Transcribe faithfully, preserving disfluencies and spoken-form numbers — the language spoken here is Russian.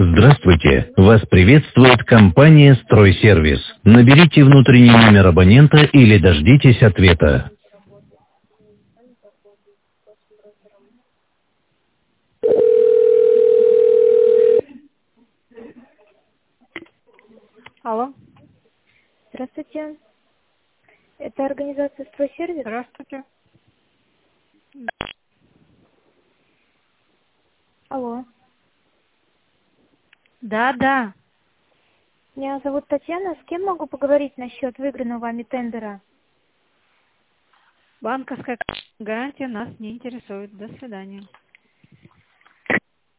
Здравствуйте! Вас приветствует компания «Стройсервис». Наберите внутренний номер абонента или дождитесь ответа. Алло, Здравствуйте. Это организация «Стройсервис»? здравствуйте. Алло. Да, да. Меня зовут Татьяна. С кем могу поговорить насчет выигранного вами тендера? Банковская гарантия нас не интересует. До свидания.